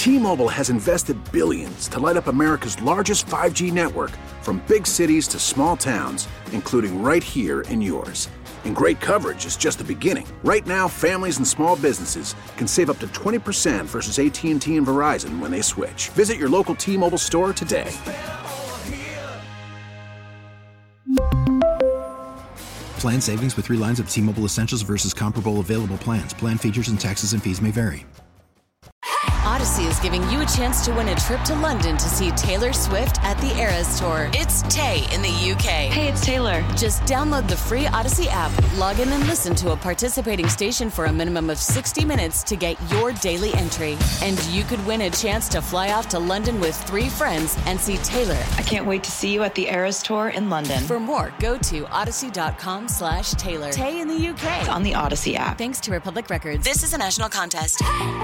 T-Mobile has invested billions to light up America's largest 5G network, from big cities to small towns, including right here in yours. And great coverage is just the beginning. Right now, families and small businesses can save up to 20% versus AT&T and Verizon when they switch. Visit your local T-Mobile store today. Plan savings with 3 lines of T-Mobile Essentials versus comparable available plans. Plan features and taxes and fees may vary. Odyssey is giving you a chance to win a trip to London to see Taylor Swift at the Eras Tour. It's Tay in the UK. Hey, it's Taylor. Just download the free Odyssey app, log in and listen to a participating station for a minimum of 60 minutes to get your daily entry. And you could win a chance to fly off to London with 3 friends and see Taylor. I can't wait to see you at the Eras Tour in London. For more, go to odyssey.com/Taylor. Tay in the UK. It's on the Odyssey app. Thanks to Republic Records. This is a national contest.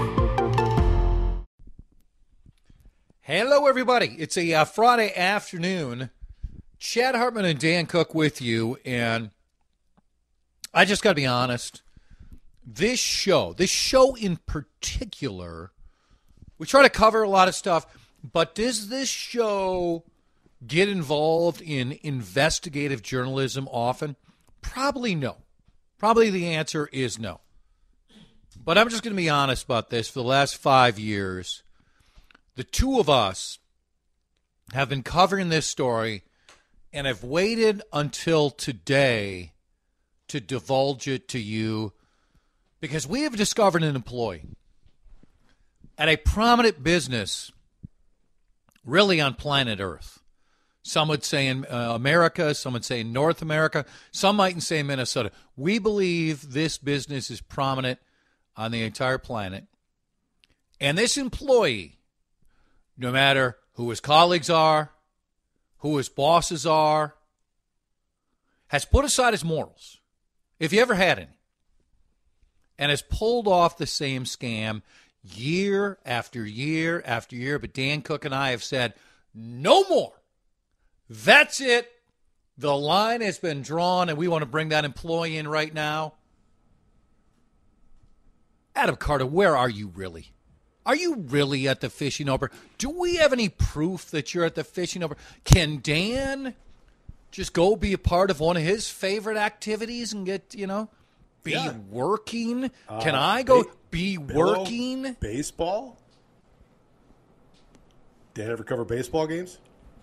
Hello, everybody. It's a Friday afternoon. Chad Hartman and Dan Cook with you, and I just got to be honest. This show in particular, we try to cover a lot of stuff, but does this show get involved in investigative journalism often? Probably no. Probably the answer is no. But I'm just going to be honest about this. For the last 5 years, the two of us have been covering this story and have waited until today to divulge it to you because we have discovered an employee at a prominent business really on planet Earth. Some would say in America, some would say in North America, some might say in Minnesota. We believe this business is prominent on the entire planet. And this employee, no matter who his colleagues are, who his bosses are, has put aside his morals, if he ever had any, and has pulled off the same scam year after year after year. But Dan Cook and I have said, no more. That's it. The line has been drawn, and we want to bring that employee in right now. Adam Carter, where are you really? Are you really at the fishing opener? Do we have any proof that you're at the fishing opener? Can Dan just go be a part of one of his favorite activities and get, be working? Can I go be working? Baseball? Dan ever cover baseball games?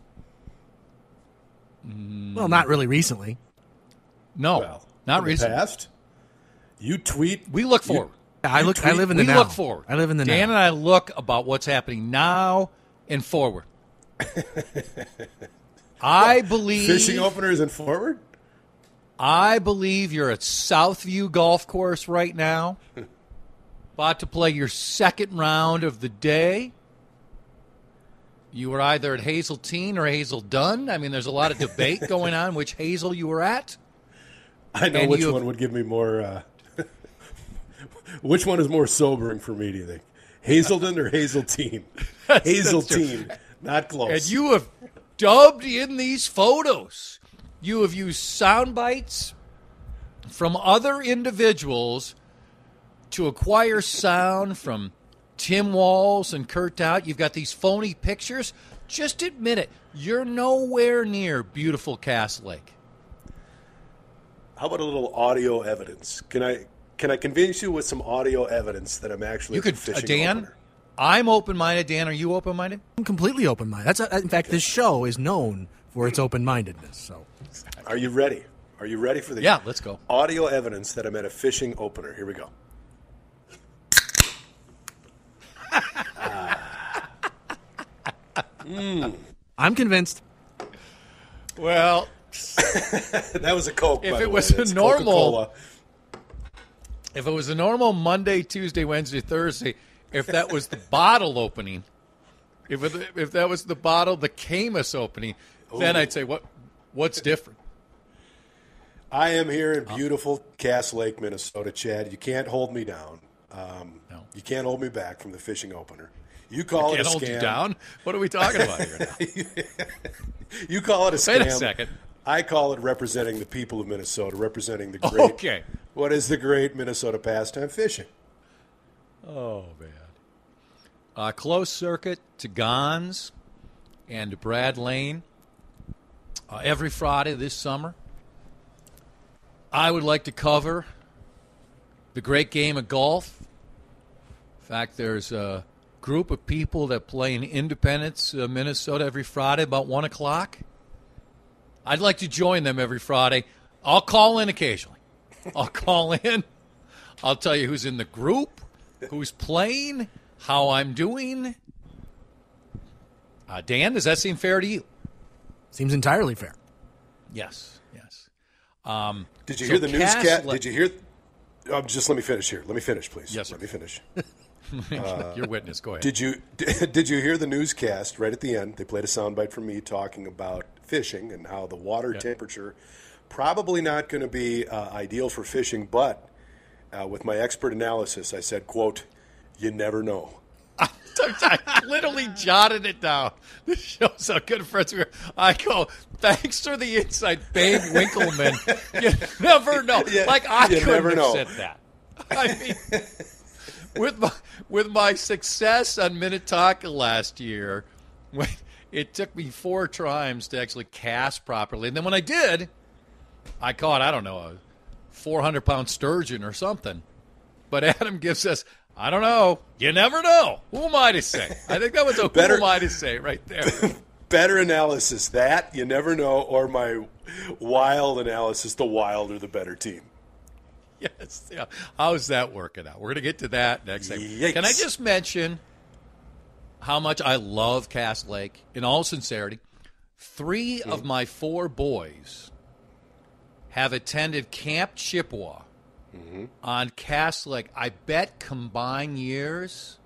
Well, not really recently. No, Well, not in the recently. past, you tweet. We look forward. I live in the We now. look forward. I live in the now. Dan and I look about what's happening now and forward. I believe Fishing openers and forward? I believe you're at Southview Golf Course right now, about to play your second round of the day. You were either at Hazeltine or Hazelden. I mean, there's a lot of debate going on which Hazel you were at. I know which one would give me more. Which one is more sobering for me, do you think? Hazelden or Hazeltine? Hazeltine, not close. And you have dubbed in these photos. You have used sound bites from other individuals to acquire sound from Tim Walz and Kurt Dowd. You've got these phony pictures. Just admit it. You're nowhere near beautiful Cass Lake. How about a little audio evidence? Can I convince you with some audio evidence that I'm actually You could, a fishing Dan. opener? I'm open-minded. Dan, are you open-minded? I'm completely open-minded. In fact, this show is known for its open-mindedness. So, Are you ready? Are you ready for the Yeah, let's go. audio evidence that I'm at a fishing opener? Here we go. I'm convinced. Well, That was a Coke. If by it the was way. a It's normal- Coca-Cola. if it was a normal Monday, Tuesday, Wednesday, Thursday, if that was the bottle opening, if that was the bottle, the Camus opening, then I'd say what's different? I am here in beautiful Cass Lake, Minnesota, Chad. You can't hold me down. No. You can't hold me back from the fishing opener. You call it a Can't hold scam. you down. What are we talking about here now? You call it a scam. Wait a second. I call it representing the people of Minnesota, representing the great. Okay. What is the great Minnesota pastime? Fishing. Oh man. close circuit to Gons and Brad Lane every Friday this summer. I would like to cover the great game of golf. In fact, there's a group of people that play in Independence, Minnesota every Friday about 1 o'clock. I'd like to join them every Friday. I'll call in occasionally. I'll call in. I'll tell you who's in the group, who's playing, how I'm doing. Dan, does that seem fair to you? Seems entirely fair. Yes. Did you hear the newscast? Did you hear? Just let me finish here. Let me finish, please. Yes, sir. Let me finish. Your witness. Go ahead. Did you hear the newscast right at the end? They played a soundbite from me talking about fishing and how the water temperature probably not going to be ideal for fishing, but with my expert analysis, I said, quote, "You never know." I literally jotted it down. This shows how good friends we are. I go, thanks for the insight, Babe Winkleman. You never know. I couldn't have said that. I mean, with my success on Minnetonka last year, it took me 4 times to actually cast properly. And then when I did, I caught, I don't know, a 400-pound sturgeon or something. But Adam gives us, I don't know. You never know. Who am I to say? I think that was a better, who am I to say right there. Better analysis, that, you never know, or my wild analysis, the Wild are the better team. Yes. Yeah. How's that working out? We're going to get to that next time. Yikes. Can I just mention how much I love Cass Lake? In all sincerity, 3 of my 4 boys have attended Camp Chippewa. On Cass Lake, I bet combined years,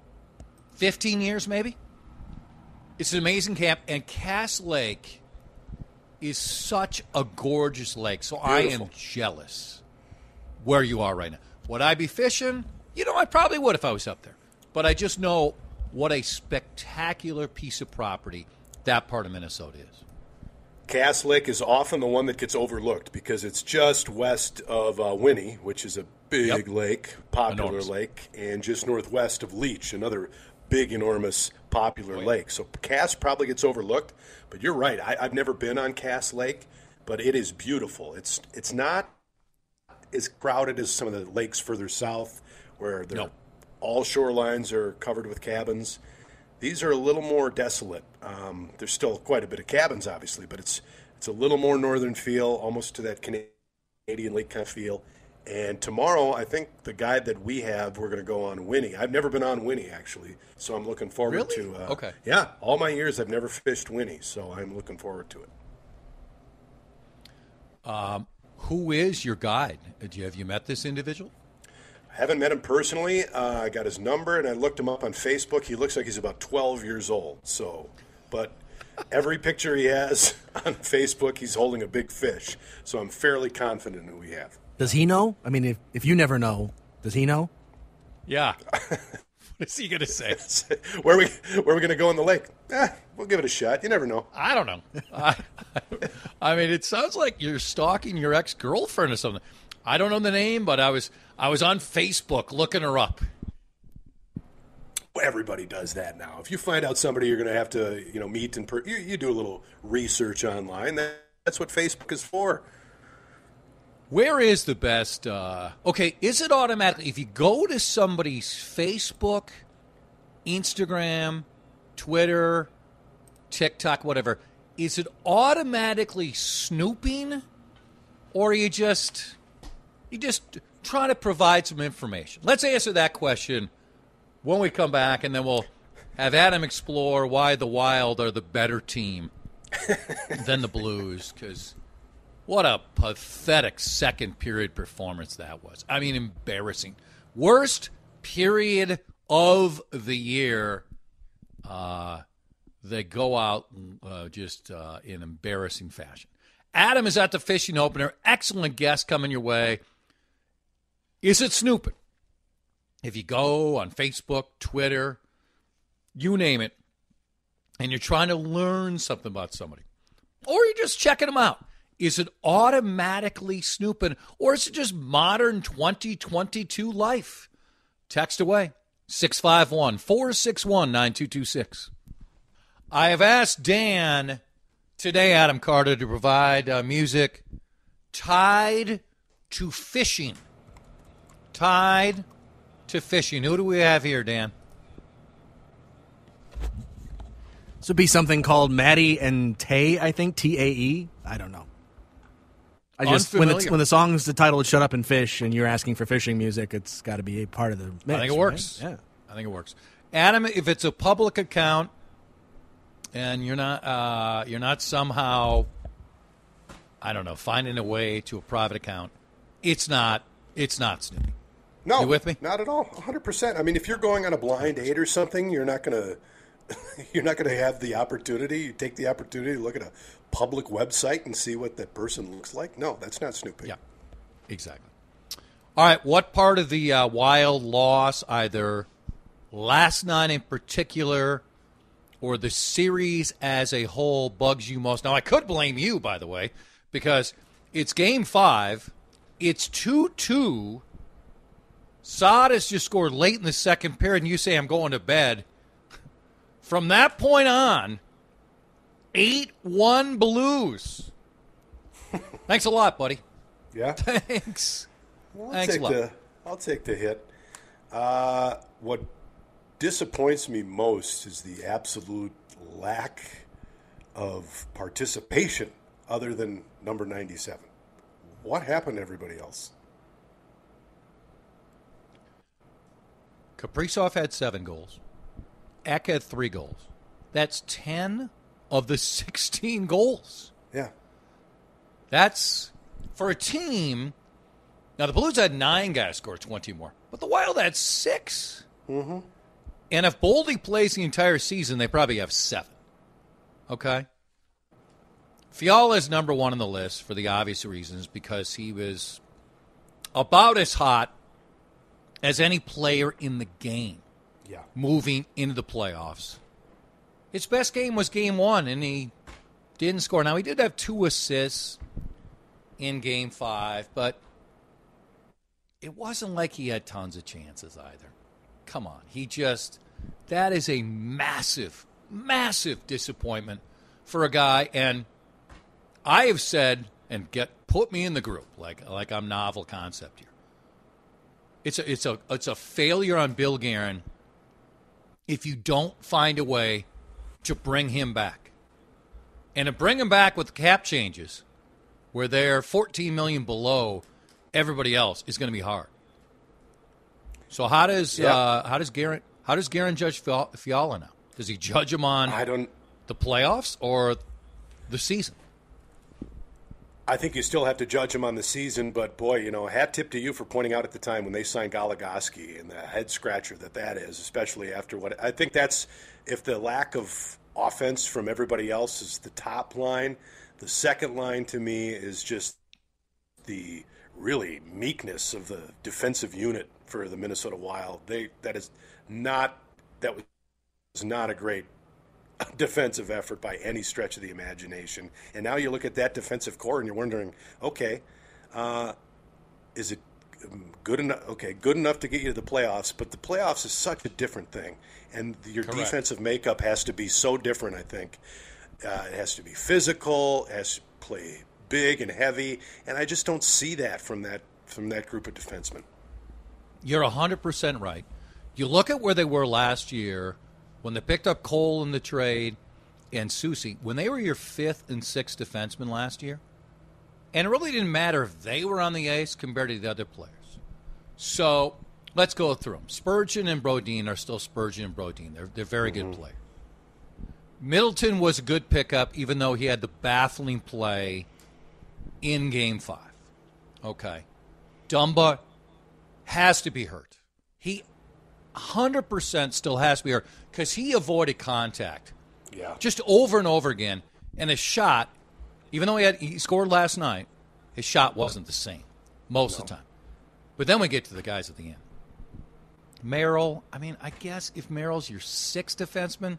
15 years maybe. It's an amazing camp, and Cass Lake is such a gorgeous lake. So beautiful. I am jealous where you are right now. Would I be fishing? I probably would if I was up there. But I just know what a spectacular piece of property that part of Minnesota is. Cass Lake is often the one that gets overlooked because it's just west of Winnie, which is a big lake, popular lake, and just northwest of Leech, another big, enormous, popular lake. So Cass probably gets overlooked, but you're right. I've never been on Cass Lake, but it is beautiful. It's not as crowded as some of the lakes further south where all shorelines are covered with cabins. These are a little more desolate. There's still quite a bit of cabins, obviously, but it's a little more northern feel, almost to that Canadian lake kind of feel. And tomorrow, I think the guide that we have, we're going to go on Winnie. I've never been on Winnie, actually, so I'm looking forward to okay. Yeah, all my years I've never fished Winnie, so I'm looking forward to it. Who is your guide? Have you met this individual? I haven't met him personally. I got his number, and I looked him up on Facebook. He looks like he's about 12 years old. But every picture he has on Facebook, he's holding a big fish. So I'm fairly confident who we have. Does he know? I mean, if you never know, does he know? Yeah. What is he going to say? Where are we going to go in the lake? We'll give it a shot. You never know. I don't know. I mean, it sounds like you're stalking your ex-girlfriend or something. I don't know the name, but I was on Facebook looking her up. Well, everybody does that now. If you find out somebody you're going to have to, meet in person, you do a little research online. That's what Facebook is for. Where is the best? Is it automatically if you go to somebody's Facebook, Instagram, Twitter, TikTok, whatever? Is it automatically snooping, or are you just trying to provide some information? Let's answer that question when we come back, and then we'll have Adam explore why the Wild are the better team than the Blues, because what a pathetic second period performance that was. I mean, embarrassing. Worst period of the year. They go out just in embarrassing fashion. Adam is at the fishing opener. Excellent guest coming your way. Is it snooping? If you go on Facebook, Twitter, you name it, and you're trying to learn something about somebody, or you're just checking them out, is it automatically snooping, or is it just modern 2022 life? Text away, 651-461-9226. I have asked Dan today, Adam Carter, to provide music tied to fishing. Tied to fishing. Who do we have here, Dan? This would be something called Maddie and Tay, I think, T-A-E. I don't know. I just when the song's titled "Shut Up and Fish" and you're asking for fishing music, it's got to be a part of the mix. I think it works. Right? Yeah, I think it works. Adam, if it's a public account and you're not somehow, I don't know, finding a way to a private account, it's not Snoopy. No, you with me? Not at all. 100%. I mean, if you're going on a blind date or something, you're not gonna have the opportunity. You take the opportunity to look at a public website and see what that person looks like. No, that's not Snoopy. Yeah, exactly. All right, what part of the Wild loss, either last night in particular or the series as a whole, bugs you most? Now, I could blame you, by the way, because it's Game 5. It's 2-2. Saad has just scored late in the second period, and you say, I'm going to bed. From that point on, 8-1 Blues. Thanks a lot, buddy. Yeah? Thanks. Well, Thanks a lot. I'll take the hit. What disappoints me most is the absolute lack of participation other than number 97. What happened to everybody else? Kaprizov had 7 goals. Eck had 3 goals. That's 10 of the 16 goals. Yeah. That's, for a team, now the Blues had 9 guys score 20 more, but the Wild had 6. Mm-hmm. And if Boldy plays the entire season, they probably have 7. Okay? Fiala is number 1 on the list for the obvious reasons, because he was about as hot as any player in the game. Yeah. Moving into the playoffs. His best game was Game 1, and he didn't score. Now, he did have 2 assists in Game 5, but it wasn't like he had tons of chances either. Come on. That is a massive, massive disappointment for a guy. And I have said, and put me in the group, like I'm novel concept here. It's a failure on Bill Guerin if you don't find a way to bring him back. And to bring him back with cap changes, where they're $14 million below everybody else, is going to be hard. So how does Guerin judge Fiala now? Does he judge him on the playoffs or the season? I think you still have to judge him on the season, but boy, hat tip to you for pointing out at the time when they signed Goligoski and the head scratcher that is, especially after what I think that's, if the lack of offense from everybody else is the top line, the second line to me is just the really meekness of the defensive unit for the Minnesota Wild. That was not a great defensive effort by any stretch of the imagination. And now you look at that defensive core and you're wondering, okay, is it good enough? Okay, good enough to get you to the playoffs, but the playoffs is such a different thing. And your Correct. Defensive makeup has to be so different, I think. It has to be physical, it has to play big and heavy, and I just don't see that from that group of defensemen. You're 100% right. You look at where they were last year when they picked up Cole in the trade and Soucy, when they were your 5th and 6th defenseman last year, and it really didn't matter if they were on the ice compared to the other players. So let's go through them. Spurgeon and Brodin are still Spurgeon and Brodin. They're very good players. Middleton was a good pickup, even though he had the baffling play in Game 5. Okay. Dumba has to be hurt. He 100% still has to be hurt because he avoided contact. Yeah. Just over and over again. And his shot, even though he scored last night, his shot wasn't the same most of the time. But then we get to the guys at the end. Merrill, I guess if Merrill's your 6th defenseman,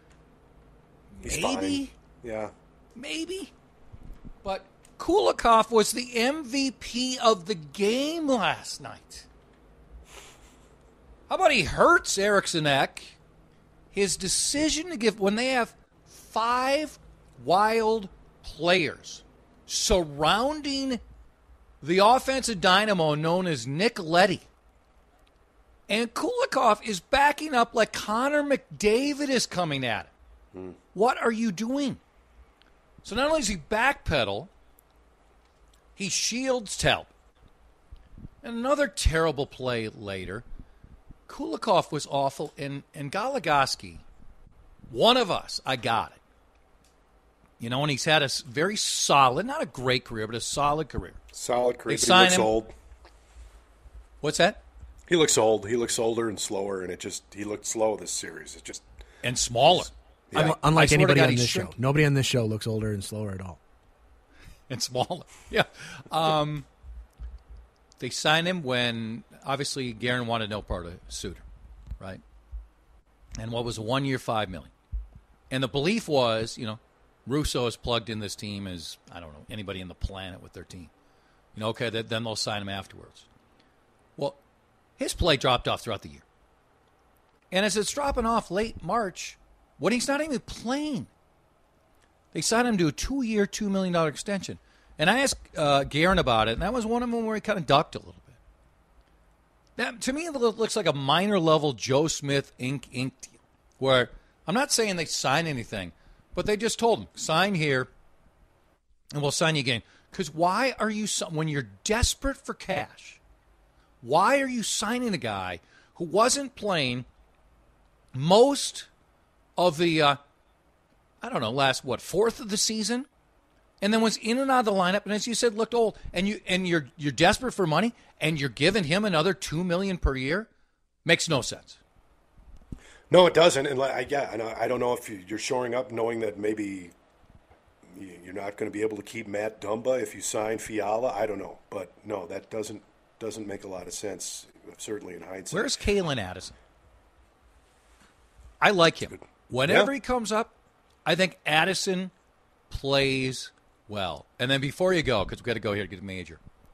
He's maybe. Fine. Yeah. Maybe. But Kulikov was the MVP of the game last night. How about he hurts Eriksson Ek? His decision to give, when they have 5 wild players surrounding the offensive dynamo known as Nick Leddy, and Kulikov is backing up like Connor McDavid is coming at it. What are you doing? So not only does he backpedal, he shields Talbot. And another terrible play later, Kulikov was awful, and Goligoski, one of us, I got it. You know, and he's had a very solid, not a great career, but a solid career. Solid career, but he looks old. What's that? He looks old. He looks older and slower, and he looked slow this series. It just and smaller. Yeah. Unlike anybody on this show. Nobody on this show looks older and slower at all. And smaller. Yeah. They signed him when, obviously, Guerin wanted no part of Suter, right? And what was a 1 year, $5 million. And the belief was, you know, Russo has plugged in this team as, I don't know, anybody on the planet with their team. You know, okay, then they'll sign him afterwards. Well, his play dropped off throughout the year. And as it's dropping off late March, when he's not even playing, they signed him to a 2 year, $2 million extension. And I asked Guerin about it, and that was one of them where he kind of ducked a little bit. That, to me, it looks like a minor-level Joe Smith Inc. deal, where I'm not saying they sign anything, but they just told him, sign here, and we'll sign you again. Because why are you, when you're desperate for cash, why are you signing a guy who wasn't playing most of the, last, fourth of the season? And then was in and out of the lineup, and as you said, looked old. And you're desperate for money, and you're giving him another $2 million per year? Makes no sense. No, it doesn't. And I don't know if you're shoring up knowing that maybe you're not going to be able to keep Matt Dumba if you sign Fiala. I don't know, but no, that doesn't make a lot of sense. Certainly in hindsight. Where's Kalen Addison? I like him. Whenever he comes up, I think Addison plays well. And then before you go, because we've got to go here to get a major,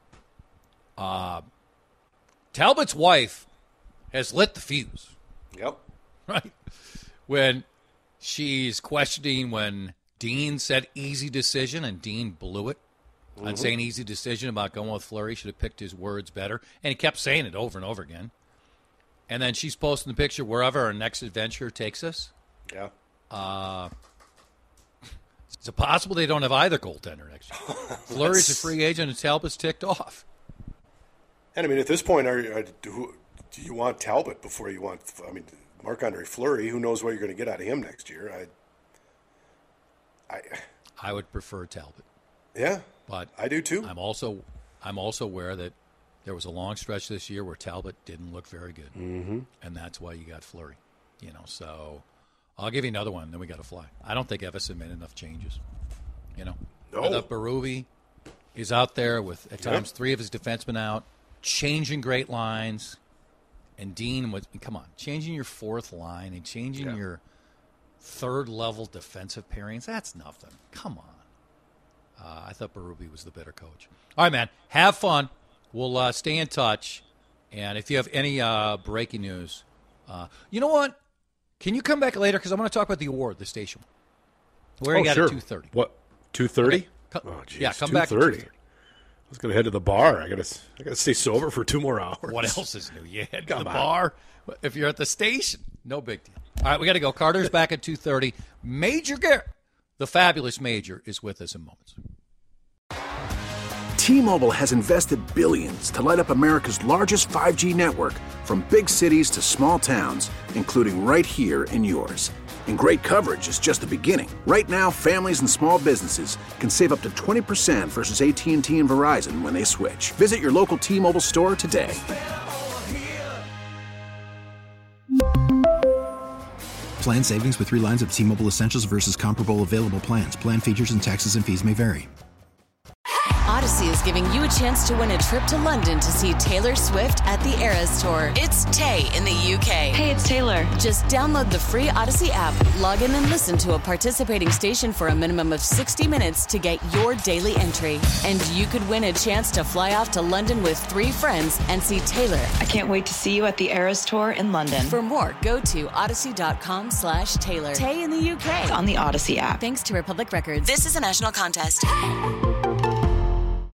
Talbot's wife has lit the fuse. Yep. Right? When she's questioning when Dean said easy decision and Dean blew it on saying easy decision about going with Fleury, should have picked his words better. And he kept saying it over and over again. And then she's posting the picture wherever our next adventure takes us. Yeah. Is it possible they don't have either goaltender next year? Fleury's a free agent and Talbot's ticked off. And, I mean, at this point, do you want Talbot before you want – Marc-Andre Fleury? Who knows what you're going to get out of him next year? I would prefer Talbot. Yeah, but I do too. I'm also aware that there was a long stretch this year where Talbot didn't look very good, and that's why you got Fleury. You know, so I'll give you another one. Then we got to fly. I don't think Evason made enough changes. You know, Berube is out there with at times 3 of his defensemen out, changing great lines, and Dean was changing your fourth line and changing your third level defensive pairings. That's nothing. Come on. I thought Berube was the better coach. All right, man. Have fun. We'll stay in touch. And if you have any breaking news, you know what? Can you come back later? Because I'm going to talk about the award, the station. Where you got at 2:30. What? 2:30? Okay. Oh, geez. Yeah, come back at 2:30. I was going to head to the bar. I got to stay sober for 2 more hours. What else is new? You head to the bar if you're at the station. No big deal. All right, we got to go. Carter's back at 2:30. Major Garrett, the fabulous Major, is with us in moments. T-Mobile has invested billions to light up America's largest 5G network, from big cities to small towns, including right here in yours. And great coverage is just the beginning. Right now, families and small businesses can save up to 20% versus AT&T and Verizon when they switch. Visit your local T-Mobile store today. Plan savings with 3 lines of T-Mobile Essentials versus comparable available plans. Plan features and taxes and fees may vary. Odyssey is giving you a chance to win a trip to London to see Taylor Swift at the Eras Tour. It's Tay in the UK. Hey, it's Taylor. Just download the free Odyssey app, log in and listen to a participating station for a minimum of 60 minutes to get your daily entry. And you could win a chance to fly off to London with 3 friends and see Taylor. I can't wait to see you at the Eras Tour in London. For more, go to odyssey.com/Taylor. Tay in the UK. It's on the Odyssey app. Thanks to Republic Records. This is a national contest.